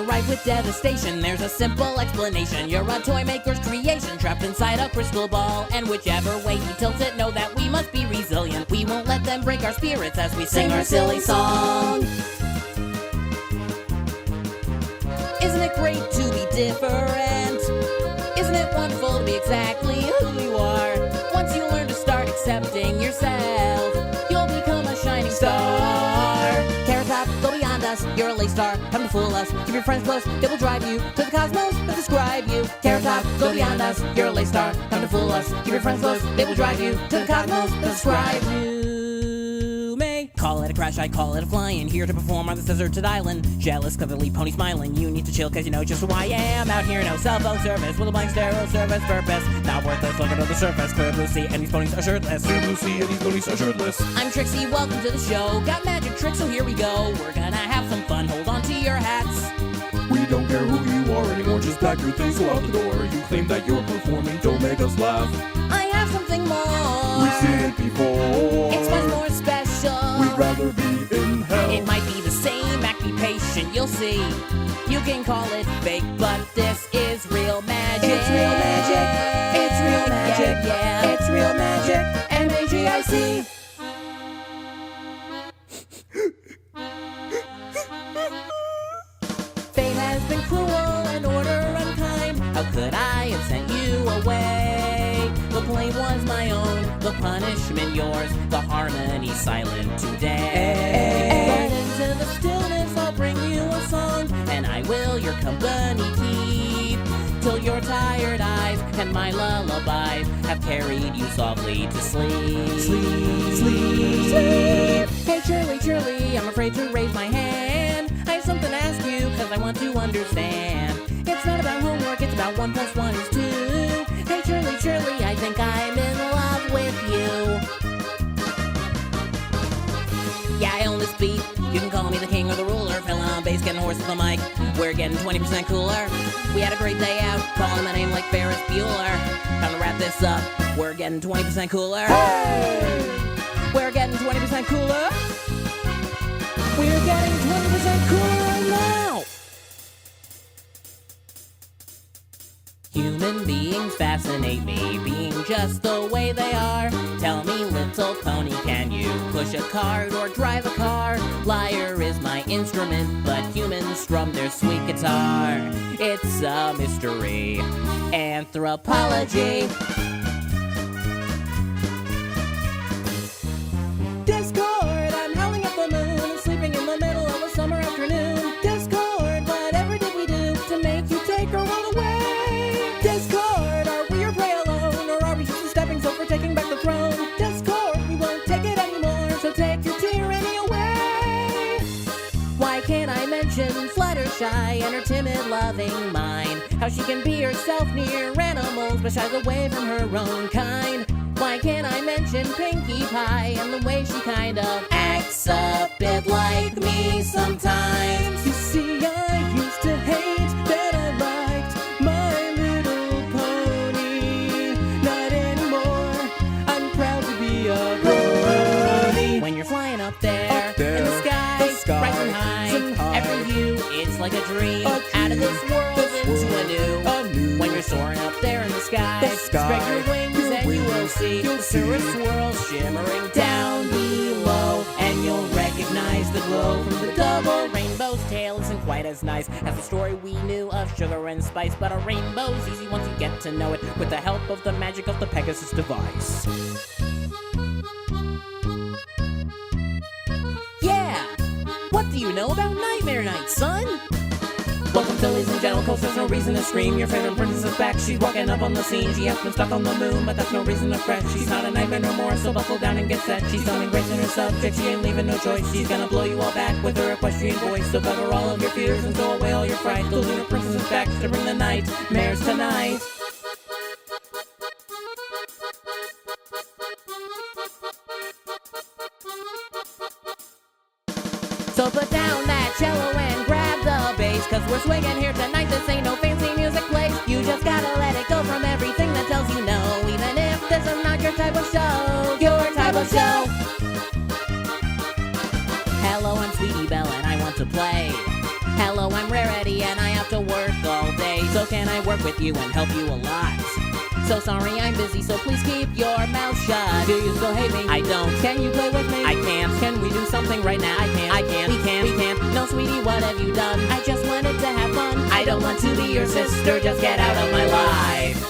arrive with devastation. There's a simple explanation. You're a toy maker's creation, trapped inside a crystal ball. And whichever way he tilts it, know that we must be resilient. We won't let them break our spirits as we sing our silly song. Isn't it great to be different? Isn't it wonderful to be exactly who you are? Once you learn to start accepting yourself, you'll become a shining star. Carrot Top, go beyond us. You're a lace star, come to fool us. Keep your friends close, they will drive you to the cosmos that describe you. Carrot Top, go beyond us. You're a lace star, come to fool us. Keep your friends close, they will drive you to the cosmos that describe you. Call it a crash, I call it a flying. Here to perform on this deserted island. Jealous cause I leave pony smiling. You need to chill cause you know just who I am. Out here, no cell phone service with a blank sterile service purpose. Not worth it, look under the surface. Clear blue sea and these ponies are shirtless. Clear blue sea and these ponies are shirtless. I'm Trixie, welcome to the show. Got magic tricks, so here we go. We're gonna have some fun, hold on to your hats. We don't care who you are anymore, just pack your things, go out the door. You claim that you're performing, don't make us laugh. I have something more. We've seen it before. It's much more special. We'd rather be in hell. It might be the same, act, be patient, you'll see. You can call it fake, but this is real magic. It's real magic. It's real magic. Yeah. It's real magic. MAGIC. Fate has been cruel and order unkind. How could I have sent you away? The blame was my own, the punishment yours, the harmony silent today. But into the stillness I'll bring you a song, and I will your company keep, till your tired eyes and my lullabies have carried you softly to sleep. Sleep, sleep, sleep. Hey Shirley, Shirley, I'm afraid to raise my hand. I have something to ask you, cause I want to understand. It's not about homework, it's about 1 + 1 is 2. Hey Shirley, Shirley, I think I'm in love with you. Yeah, I own this beat. You can call me the king or the ruler. Fell on bass, getting hoarse with the mic. We're getting 20% cooler. We had a great day out, calling my name like Ferris Bueller. Time to wrap this up. We're getting 20% cooler. Hey! We're getting 20% cooler. We're getting 20% cooler right now. Human beings fascinate me, being just the way they are. Tell me, little pony, can you push a cart or drive a car? Lyre is my instrument, but humans strum their sweet guitar. It's a mystery. Anthropology. Discord, I'm howling at the moon, sleeping in the middle of a summer afternoon. Discord, whatever did we do to make you take our world away? Discord, are we your prey alone, or are we just a stepping stone for taking back the throne? Discord, we won't take it anymore, so take your tyranny away. Why can't I mention Fluttershy and her timid, loving mind? How she can be herself near animals, but shies away from her own kind. Why can't I mention Pinkie Pie and the way she kind of acts a bit like me sometimes? You see, I used to hate that I liked My Little Pony. Not anymore, I'm proud to be a pony. When you're flying up there in the sky, rising high, every view, it's like a dream. Out of this world into a new. When you're soaring up there in the sky, spread your wings and you will see the surface swirl shimmering down below. And you'll recognize the glow from the double rainbow's tail. Isn't quite as nice as the story we knew of sugar and spice, but a rainbow's easy once you get to know it with the help of the magic of the Pegasus device. Yeah! What do you know about Nightmare Night, son? Welcome to Ladies and Gentle Coast, there's no reason to scream. Your favorite princess is back, she's walking up on the scene. She has been stuck on the moon, but that's no reason to fret. She's not a nightmare no more, so buckle down and get set. She's so embracing her subject, she ain't leaving no choice. She's gonna blow you all back with her equestrian voice. So cover all of your fears and throw away all your fright. The lunar princess is back to bring the nightmares tonight. So put down that cello and grab the bass, cause we're swinging here tonight, this ain't no fancy music place. You just gotta let it go from everything that tells you no, even if this is not your type of show. Your type of show. Hello, I'm Sweetie Belle and I want to play. Hello, I'm Rarity and I have to work all day. So can I work with you and help you a lot? So sorry I'm busy, so please keep your mouth shut. Do you still hate me? I don't. Can you play with me? I can't. Can we do something right now? I can't. I can't. We can't. We can't. No, sweetie, what have you done? I just wanted to have fun. I don't want to be your sister, just get out of my life.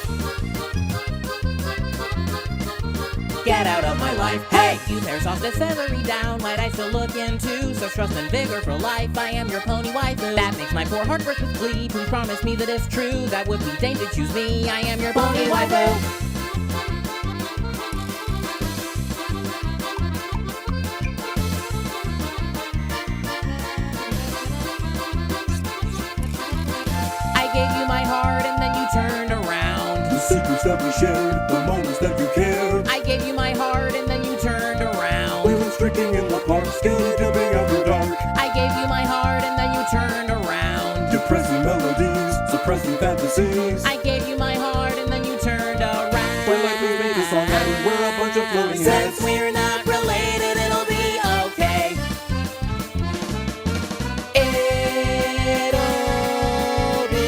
Get out of my life, hey! Youth hair sauce that's feathery down, might I still look into such trust and vigor for life? I am your pony waifu. That makes my poor heart burst with glee. Please promise me that it's true. That would be Dane to choose me. I am your pony waifu. I gave you my heart and then you turned around. The secrets that we shared, the moments that you cared. I gave you my heart and then you turned around. We went streaking in the park, scaly dipping after dark. I gave you my heart and then you turned around. Depressing melodies, suppressing fantasies. I gave you my heart and then you turned around. We're like we made a song and we're a bunch of floating heads. Since we're not related, it'll be okay. It'll be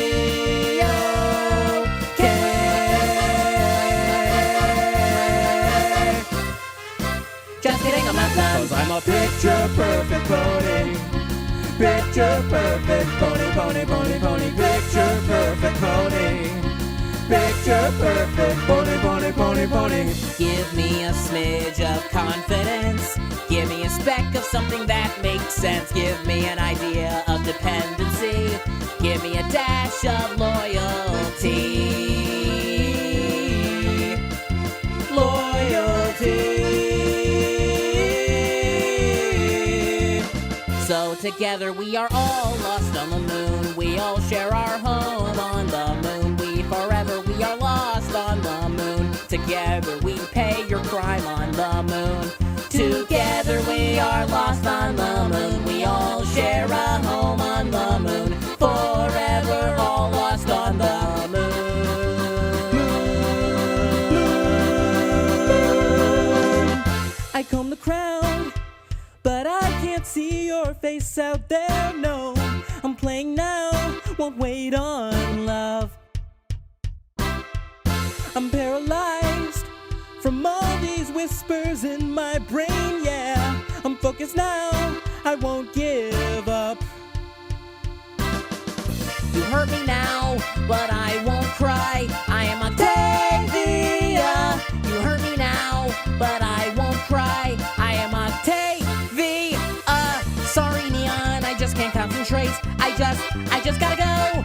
okay. Just kidding, I'm not done. Cause I'm a picture perfect pony. Picture perfect pony, pony, pony, pony. Picture perfect pony. Picture perfect pony, pony, pony, pony. Give me a smidge of confidence. Give me a speck of something that makes sense. Give me an idea of dependency. Give me a dash of loyalty. Loyalty. So together we are all lost on the moon. We all share our home on the moon. We are lost on the moon. Together we pay your crime on the moon. Together we are lost on the moon. We all share a home on the moon. Forever all lost on the moon. I comb the crowd, but I can't see your face out there, no. I'm playing now, won't wait on love. I'm paralyzed from all these whispers in my brain, yeah. I'm focused now, I won't give up. You hurt me now, but I won't cry. I am Octavia. You hurt me now, but I won't cry. I am Octavia. Sorry, Neon, I just can't concentrate. I just gotta go.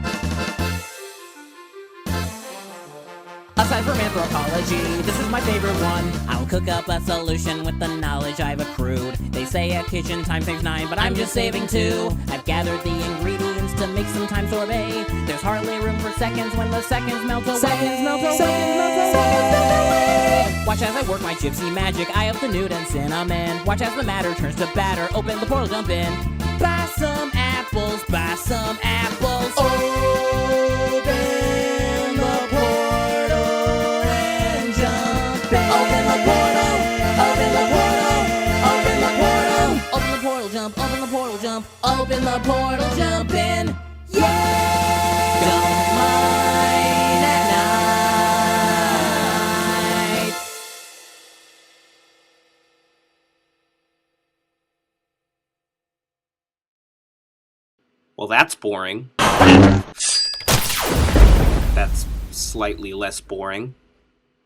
Aside from anthropology, this is my favorite one. I'll cook up a solution with the knowledge I've accrued. They say a kitchen time saves 9, but I'm just saving 2. I've gathered the ingredients to make some time sorbet. There's hardly room for seconds when the seconds melt away. Seconds melt away. Seconds melt away. Watch as I work my gypsy magic. I up the nude and cinnamon. Watch as the matter turns to batter. Open the portal, jump in. Buy some apples, buy some apples. Open the portal and jump in. Open the portal, open the portal, open the portal. Open the portal, jump, open the portal, jump. Open the portal, jump in. Yeah! Don't mind at night. Well, that's boring. That's slightly less boring.